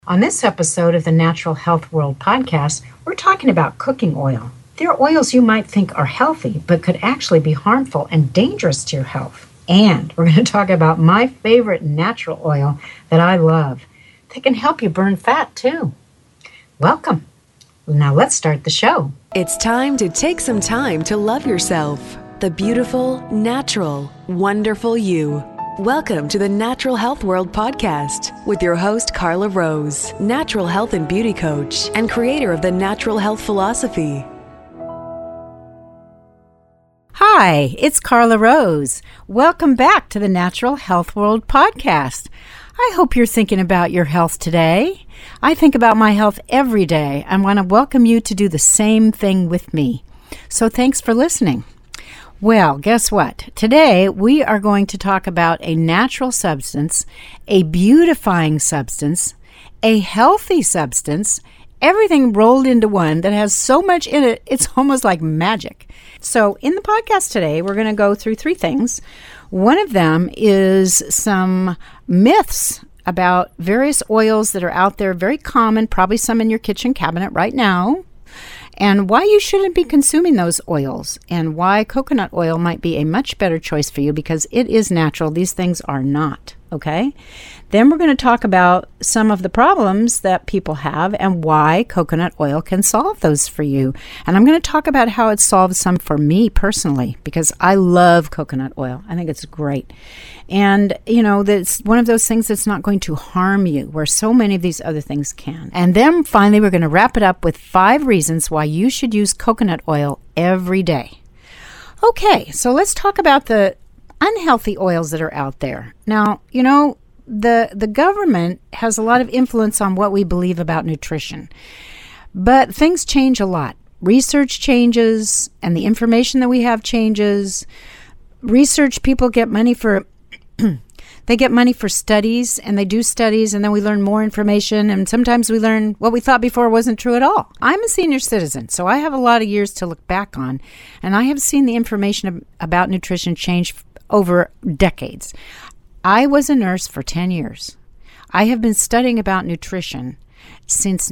On this episode of the Natural Health World podcast, we're talking about cooking oil. There are oils you might think are healthy, but could actually be harmful and dangerous to your health. And we're going to talk about my favorite natural oil that I love. They can help you burn fat too. Welcome. Now let's start the show. It's time to take some time to love yourself. The beautiful, natural, wonderful you. Welcome to the Natural Health World podcast with your host, Carla Rose, natural health and beauty coach and creator of the Natural Health Philosophy. Hi, it's Carla Rose. Welcome back to the Natural Health World podcast. I hope you're thinking about your health today. I think about my health every day. I want to welcome you to do the same thing with me. So thanks for listening. Well, guess what? Today we are going to talk about a natural substance, a beautifying substance, a healthy substance, everything rolled into one that has so much in it, it's almost like magic. So in the podcast today, we're going to go through three things. One of them is some myths about various oils that are out there, very common, probably some in your kitchen cabinet right now, and why you shouldn't be consuming those oils, and why coconut oil might be a much better choice for you because it is natural. These things are not, okay? Then we're going to talk about some of the problems that people have and why coconut oil can solve those for you. And I'm going to talk about how it solves some for me personally because I love coconut oil. I think it's great. And, you know, that's one of those things that's not going to harm you, where so many of these other things can. And then finally, we're going to wrap it up with 5 reasons why you should use coconut oil every day. Okay, so let's talk about the unhealthy oils that are out there. Now, you know, the government has a lot of influence on what we believe about nutrition, but things change a lot. Research changes, and the information that we have changes. Research people get money for they get money for studies, and they do studies, and then we learn more information, and sometimes we learn what we thought before wasn't true at all. I'm a senior citizen, so I have a lot of years to look back on, and I have seen the information about nutrition change over decades. I was a nurse for 10 years. I have been studying about nutrition since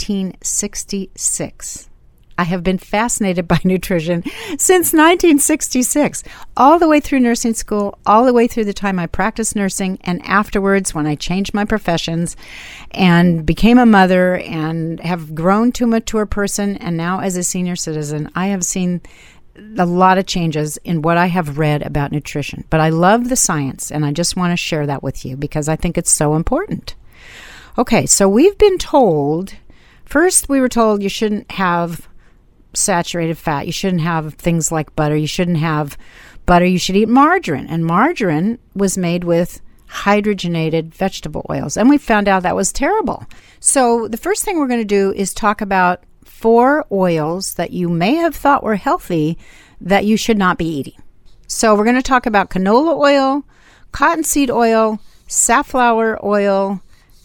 1966. I have been fascinated by nutrition since 1966, all the way through nursing school, all the way through the time I practiced nursing, and afterwards when I changed my professions and became a mother and have grown to a mature person, and now as a senior citizen, I have seen a lot of changes in what I have read about nutrition. But I love the science, and I just want to share that with you because I think it's so important. Okay, so we've been told, first we were told you shouldn't have saturated fat. You shouldn't have things like butter. You shouldn't have butter. You should eat margarine. And margarine was made with hydrogenated vegetable oils. And we found out that was terrible. So the first thing we're going to do is talk about 4 oils that you may have thought were healthy that you should not be eating. So we're going to talk about canola oil, cottonseed oil, safflower oil,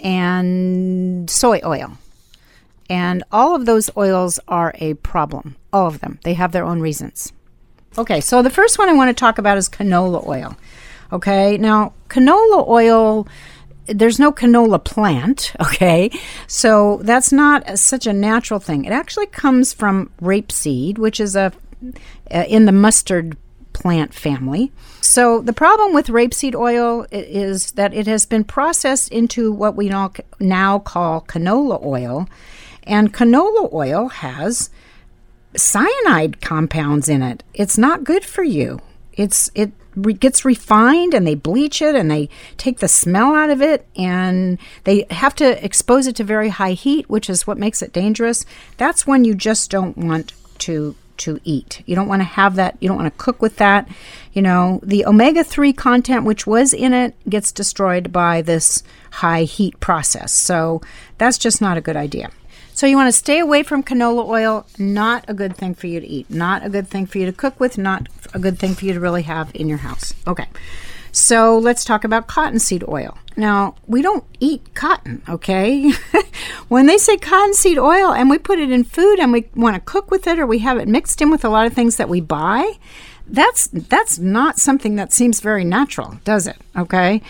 and soy oil. And all of those oils are a problem. All of them. They have their own reasons. Okay, so the first one I want to talk about is canola oil. Okay, now canola oil, there's no canola plant, okay? So that's not such a natural thing. It actually comes from rapeseed, which is in the mustard plant family. So the problem with rapeseed oil is that it has been processed into what we now call canola oil. And canola oil has cyanide compounds in it. It's not good for you. It gets refined, and they bleach it, and they take the smell out of it, and they have to expose it to very high heat, which is what makes it dangerous. That's when you just don't want to eat. You don't want to have that. You don't want to cook with that. You know, the omega-3 content, which was in it, gets destroyed by this high heat process. So that's just not a good idea. So you want to stay away from canola oil. Not a good thing for you to eat. Not a good thing for you to cook with. Not a good thing for you to really have in your house. Okay. So let's talk about cottonseed oil. Now, we don't eat cotton, okay? When they say cottonseed oil and we put it in food and we want to cook with it, or we have it mixed in with a lot of things that we buy, that's not something that seems very natural, does it? Okay?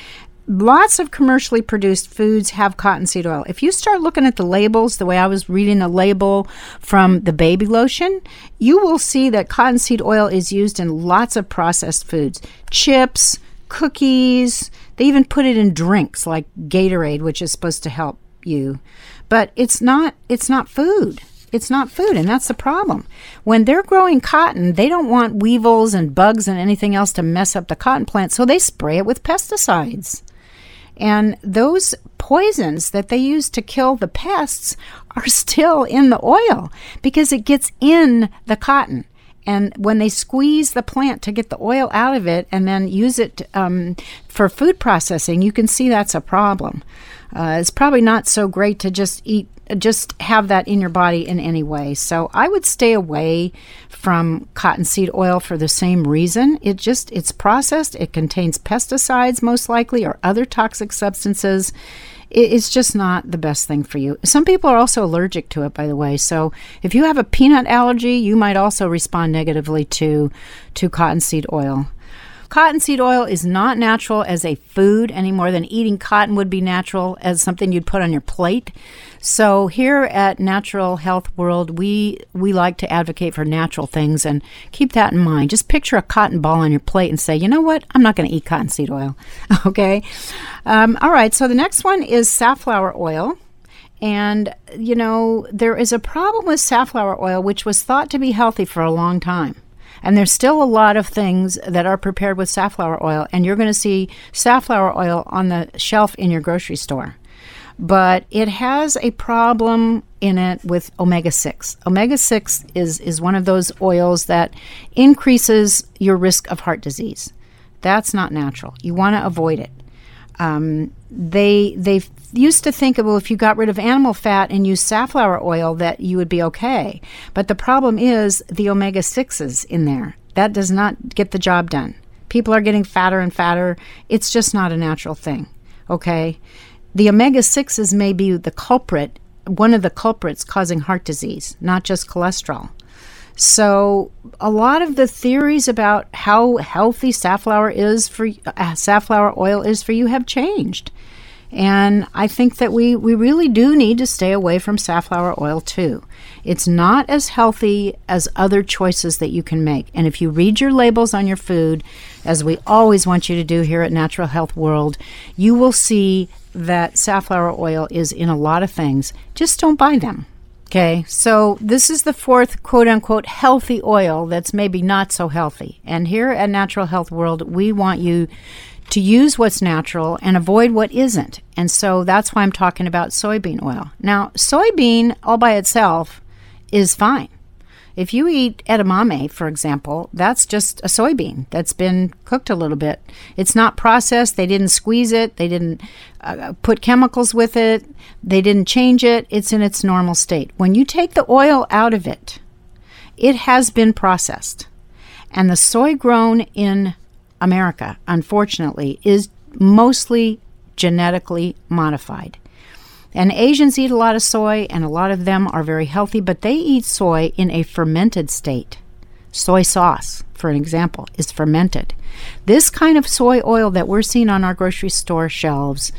lots of commercially produced foods have cottonseed oil. If you start looking at the labels, the way I was reading the label from the baby lotion, you will see that cottonseed oil is used in lots of processed foods. Chips, cookies, they even put it in drinks like Gatorade, which is supposed to help you. But it's not food. It's not food, and that's the problem. When they're growing cotton, they don't want weevils and bugs and anything else to mess up the cotton plant, so they spray it with pesticides. And those poisons that they use to kill the pests are still in the oil because it gets in the cotton. And when they squeeze the plant to get the oil out of it and then use it for food processing, you can see that's a problem. It's probably not so great to just have that in your body in any way. So I would stay away from cottonseed oil for the same reason. It's processed. It contains pesticides most likely or other toxic substances. It's just not the best thing for you. Some people are also allergic to it, by the way. So if you have a peanut allergy, you might also respond negatively to cottonseed oil. Cottonseed oil is not natural as a food any more than eating cotton would be natural as something you'd put on your plate. So here at Natural Health World, we like to advocate for natural things and keep that in mind. Just picture a cotton ball on your plate and say, you know what? I'm not going to eat cottonseed oil. Okay? All right, so the next one is safflower oil. And, you know, there is a problem with safflower oil, which was thought to be healthy for a long time. And there's still a lot of things that are prepared with safflower oil, and you're going to see safflower oil on the shelf in your grocery store. But it has a problem in it with omega-6. Omega-6 is one of those oils that increases your risk of heart disease. That's not natural. You want to avoid it. They used to think, well, if you got rid of animal fat and used safflower oil, that you would be okay. But the problem is the omega-6s in there. That does not get the job done. People are getting fatter and fatter. It's just not a natural thing, okay? The omega-6s may be the culprit, one of the culprits causing heart disease, not just cholesterol. So a lot of the theories about how healthy safflower oil is for you have changed. And I think that we really do need to stay away from safflower oil too. It's not as healthy as other choices that you can make. And if you read your labels on your food, as we always want you to do here at Natural Health World, you will see that safflower oil is in a lot of things. Just don't buy them. Okay, so this is the fourth quote-unquote healthy oil that's maybe not so healthy. And here at Natural Health World, we want you to use what's natural and avoid what isn't. And so that's why I'm talking about soybean oil. Now, soybean all by itself is fine. If you eat edamame, for example, that's just a soybean that's been cooked a little bit. It's not processed. They didn't squeeze it. They didn't put chemicals with it. They didn't change it. It's in its normal state. When you take the oil out of it, it has been processed. And the soy grown in America, unfortunately, is mostly genetically modified. And Asians eat a lot of soy, and a lot of them are very healthy, but they eat soy in a fermented state. Soy sauce, for an example, is fermented. This kind of soy oil that we're seeing on our grocery store shelves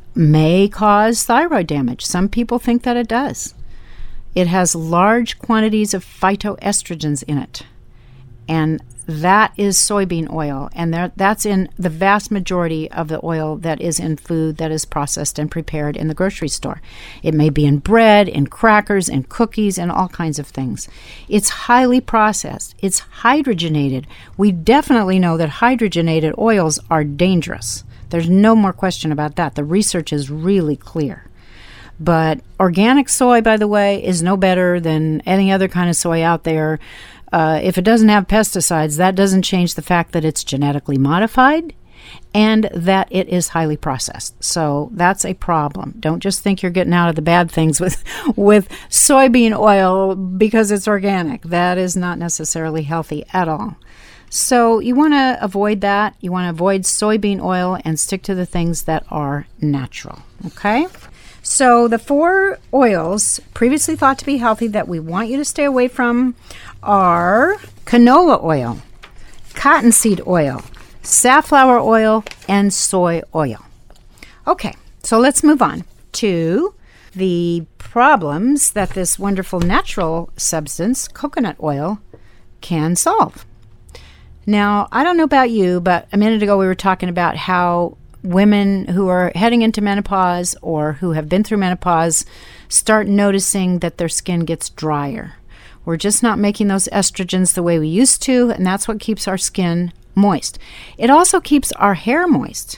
may cause thyroid damage. Some people think that it does. It has large quantities of phytoestrogens in it, and that is soybean oil, and that's in the vast majority of the oil that is in food that is processed and prepared in the grocery store. It may be in bread, in crackers, in cookies, and all kinds of things. It's highly processed. It's hydrogenated. We definitely know that hydrogenated oils are dangerous. There's no more question about that. The research is really clear. But organic soy, by the way, is no better than any other kind of soy out there. If it doesn't have pesticides, that doesn't change the fact that it's genetically modified and that it is highly processed. So that's a problem. Don't just think you're getting out of the bad things with soybean oil because it's organic. That is not necessarily healthy at all. So you want to avoid that. You want to avoid soybean oil and stick to the things that are natural. Okay? So the 4 oils previously thought to be healthy that we want you to stay away from are canola oil, cottonseed oil, safflower oil, and soy oil. Okay, so let's move on to the problems that this wonderful natural substance, coconut oil, can solve. Now, I don't know about you, but a minute ago we were talking about how women who are heading into menopause or who have been through menopause start noticing that their skin gets drier. We're just not making those estrogens the way we used to, and that's what keeps our skin moist. It also keeps our hair moist.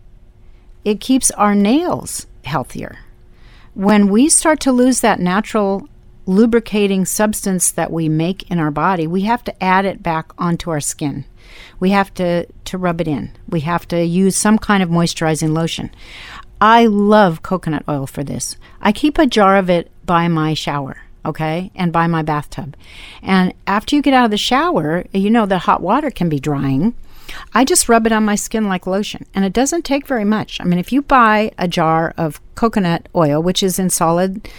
It keeps our nails healthier. When we start to lose that natural lubricating substance that we make in our body, we have to add it back onto our skin. We have to rub it in. We have to use some kind of moisturizing lotion. I love coconut oil for this. I keep a jar of it by my shower, okay, and by my bathtub. And after you get out of the shower, you know that hot water can be drying. I just rub it on my skin like lotion, and it doesn't take very much. I mean, if you buy a jar of coconut oil, which is in solid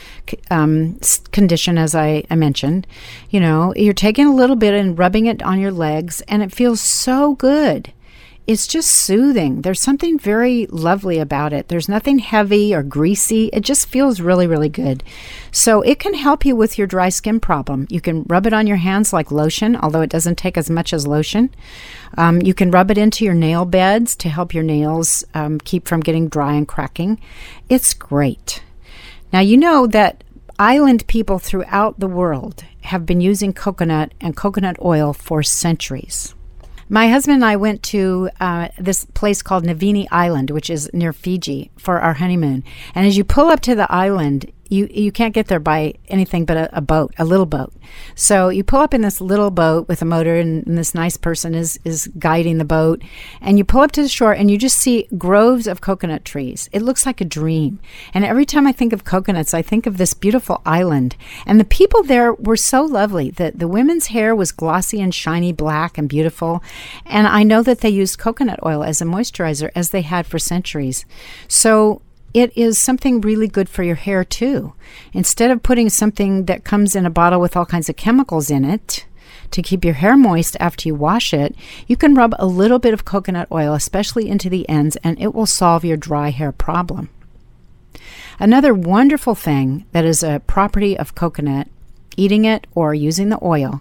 condition, as I mentioned, you know, you're taking a little bit and rubbing it on your legs, and it feels so good. It's just soothing. There's something very lovely about it. There's nothing heavy or greasy. It just feels really, really good. So it can help you with your dry skin problem. You can rub it on your hands like lotion, although it doesn't take as much as lotion. You can rub it into your nail beds to help your nails keep from getting dry and cracking. It's great. Now, you know that island people throughout the world have been using coconut and coconut oil for centuries. My husband and I went to this place called Navini Island, which is near Fiji, for our honeymoon. And as you pull up to the island, you can't get there by anything but a boat, a little boat. So you pull up in this little boat with a motor, and this nice person is guiding the boat. And you pull up to the shore, and you just see groves of coconut trees. It looks like a dream. And every time I think of coconuts, I think of this beautiful island. And the people there were so lovely. The women's hair was glossy and shiny black and beautiful. And I know that they used coconut oil as a moisturizer, as they had for centuries. So it is something really good for your hair, too. Instead of putting something that comes in a bottle with all kinds of chemicals in it to keep your hair moist after you wash it, you can rub a little bit of coconut oil, especially into the ends, and it will solve your dry hair problem. Another wonderful thing that is a property of coconut, eating it or using the oil,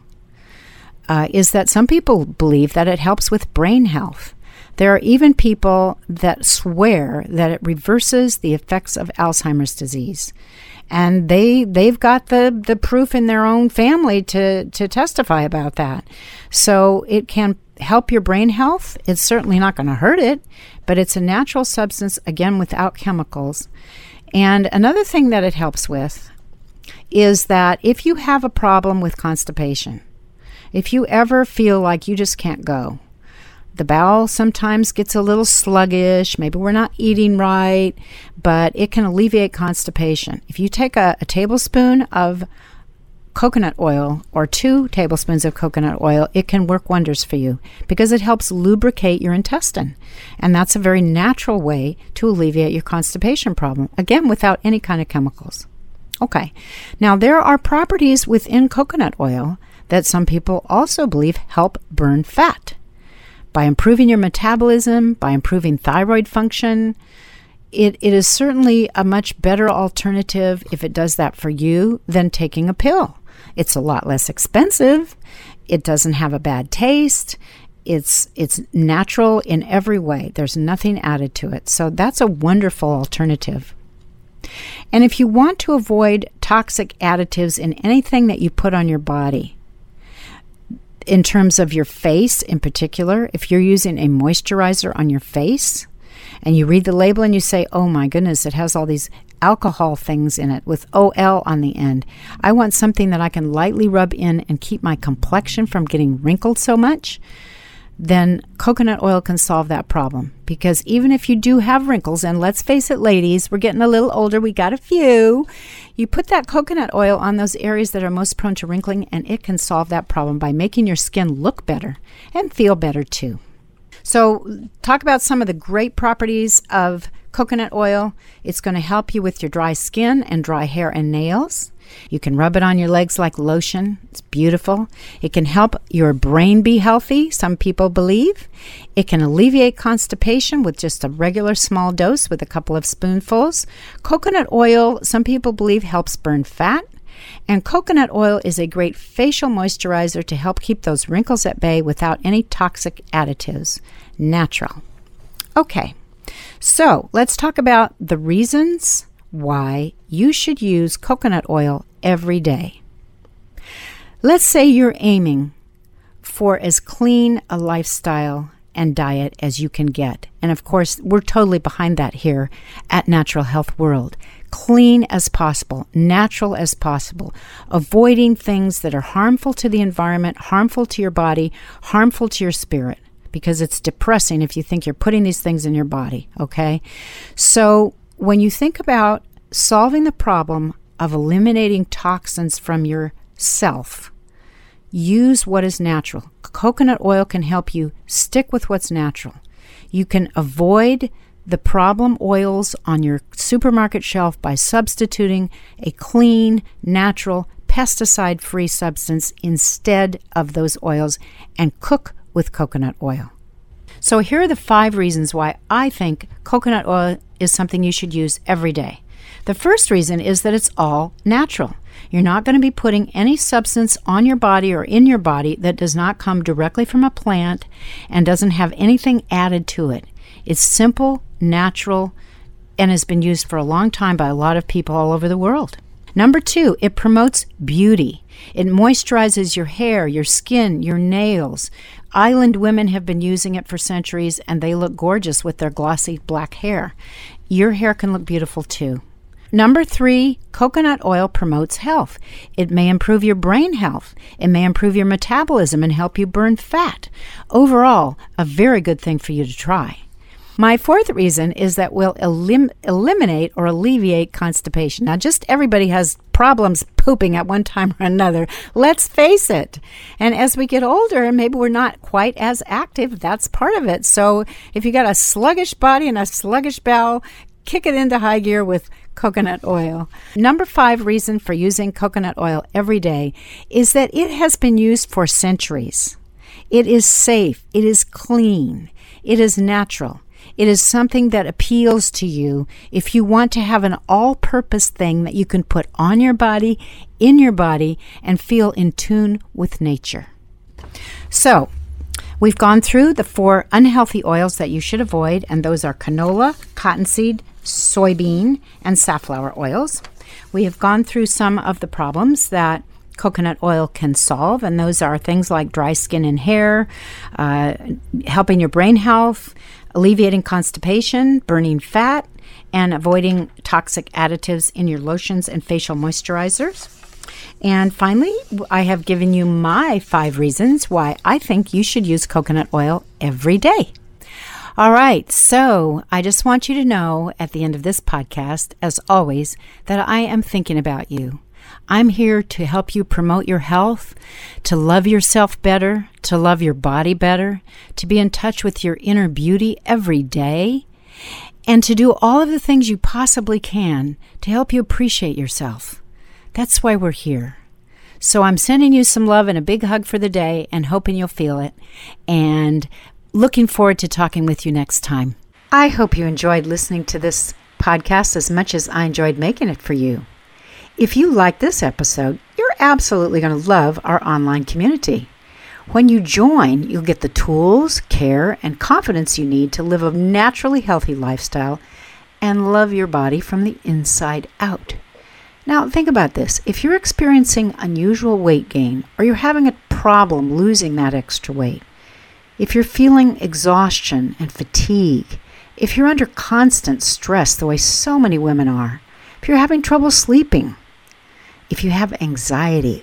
is that some people believe that it helps with brain health. There are even people that swear that it reverses the effects of Alzheimer's disease. And they've got the proof in their own family to testify about that. So it can help your brain health. It's certainly not going to hurt it, but it's a natural substance, again, without chemicals. And another thing that it helps with is that if you have a problem with constipation, if you ever feel like you just can't go, the bowel sometimes gets a little sluggish, maybe we're not eating right, but it can alleviate constipation. If you take a tablespoon of coconut oil or 2 tablespoons of coconut oil, it can work wonders for you because it helps lubricate your intestine. And that's a very natural way to alleviate your constipation problem, again, without any kind of chemicals. Okay, now there are properties within coconut oil that some people also believe help burn fat. By improving your metabolism, by improving thyroid function, it is certainly a much better alternative if it does that for you than taking a pill. It's a lot less expensive. It doesn't have a bad taste. It's natural in every way. There's nothing added to it. So that's a wonderful alternative. And if you want to avoid toxic additives in anything that you put on your body, in terms of your face in particular, if you're using a moisturizer on your face and you read the label and you say, oh my goodness, it has all these alcohol things in it with OL on the end. I want something that I can lightly rub in and keep my complexion from getting wrinkled so much. Then coconut oil can solve that problem. Because even if you do have wrinkles, and let's face it, ladies, we're getting a little older, we got a few, you put that coconut oil on those areas that are most prone to wrinkling, and it can solve that problem by making your skin look better and feel better too. So talk about some of the great properties of coconut oil. It's going to help you with your dry skin and dry hair and nails. You can rub it on your legs like lotion. It's beautiful. It can help your brain be healthy, some people believe. It can alleviate constipation with just a regular small dose with a couple of spoonfuls. Coconut oil, some people believe, helps burn fat. And coconut oil is a great facial moisturizer to help keep those wrinkles at bay without any toxic additives. Natural. Okay, so let's talk about the reasons why you should use coconut oil every day. Let's say you're aiming for as clean a lifestyle and diet as you can get. And of course, we're totally behind that here at Natural Health World. Clean as possible, natural as possible, avoiding things that are harmful to the environment, harmful to your body, harmful to your spirit, because it's depressing if you think you're putting these things in your body, okay? So when you think about solving the problem of eliminating toxins from yourself, use what is natural. Coconut oil can help you stick with what's natural. You can avoid the problem oils on your supermarket shelf by substituting a clean, natural, pesticide-free substance instead of those oils and cook with coconut oil. So here are the 5 reasons why I think coconut oil is something you should use every day. The first reason is that it's all natural. You're not going to be putting any substance on your body or in your body that does not come directly from a plant and doesn't have anything added to it. It's simple, natural, and has been used for a long time by a lot of people all over the world. Number 2, it promotes beauty. It moisturizes your hair, your skin, your nails. Island women have been using it for centuries, and they look gorgeous with their glossy black hair. Your hair can look beautiful too. Number 3, coconut oil promotes health. It may improve your brain health. It may improve your metabolism and help you burn fat. Overall, a very good thing for you to try. My 4th reason is that we'll eliminate or alleviate constipation. Now, just everybody has problems pooping at one time or another. Let's face it. And as we get older, and maybe we're not quite as active, that's part of it. So if you got a sluggish body and a sluggish bowel, kick it into high gear with coconut oil. Number 5 reason for using coconut oil every day is that it has been used for centuries. It is safe. It is clean. It is natural. It is something that appeals to you if you want to have an all-purpose thing that you can put on your body, in your body, and feel in tune with nature. So, we've gone through the 4 unhealthy oils that you should avoid, and those are canola, cottonseed, soybean, and safflower oils. We have gone through some of the problems that coconut oil can solve, and those are things like dry skin and hair, helping your brain health, alleviating constipation, burning fat, and avoiding toxic additives in your lotions and facial moisturizers. And finally, I have given you my 5 reasons why I think you should use coconut oil every day. All right, so I just want you to know at the end of this podcast, as always, that I am thinking about you. I'm here to help you promote your health, to love yourself better, to love your body better, to be in touch with your inner beauty every day, and to do all of the things you possibly can to help you appreciate yourself. That's why we're here. So I'm sending you some love and a big hug for the day and hoping you'll feel it, and looking forward to talking with you next time. I hope you enjoyed listening to this podcast as much as I enjoyed making it for you. If you like this episode, you're absolutely going to love our online community. When you join, you'll get the tools, care, and confidence you need to live a naturally healthy lifestyle and love your body from the inside out. Now, think about this. If you're experiencing unusual weight gain, or you're having a problem losing that extra weight, if you're feeling exhaustion and fatigue, if you're under constant stress the way so many women are, if you're having trouble sleeping, if you have anxiety,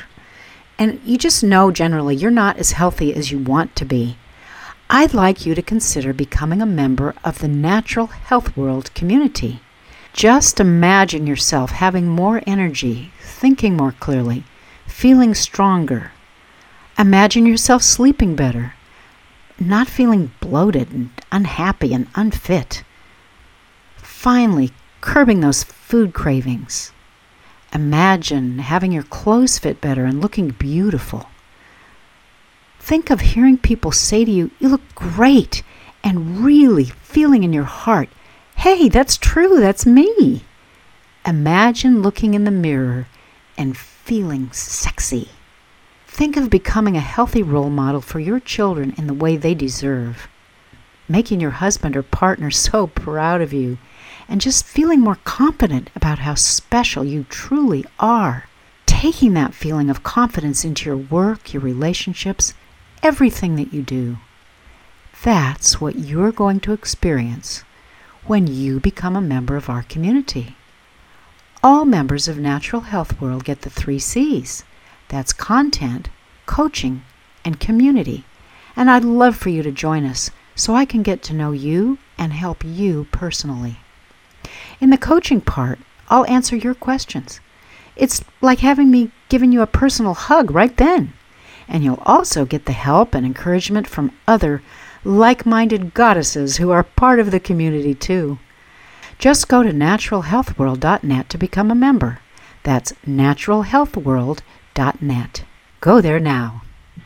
and you just know generally you're not as healthy as you want to be, I'd like you to consider becoming a member of the Natural Health World community. Just imagine yourself having more energy, thinking more clearly, feeling stronger. Imagine yourself sleeping better, not feeling bloated and unhappy and unfit. finally curbing those food cravings. Imagine having your clothes fit better and looking beautiful. Think of hearing people say to you, "You look great," and really feeling in your heart, "Hey, that's true, that's me." Imagine looking in the mirror and feeling sexy. Think of becoming a healthy role model for your children in the way they deserve. Making your husband or partner so proud of you, and just feeling more confident about how special you truly are. Taking that feeling of confidence into your work, your relationships, everything that you do. That's what you're going to experience when you become a member of our community. All members of Natural Health World get the 3 C's. That's content, coaching, and community. And I'd love for you to join us so I can get to know you and help you personally. In the coaching part, I'll answer your questions. It's like having me giving you a personal hug right then. And you'll also get the help and encouragement from other like-minded goddesses who are part of the community too. Just go to naturalhealthworld.net to become a member. That's naturalhealthworld.net. Go there now.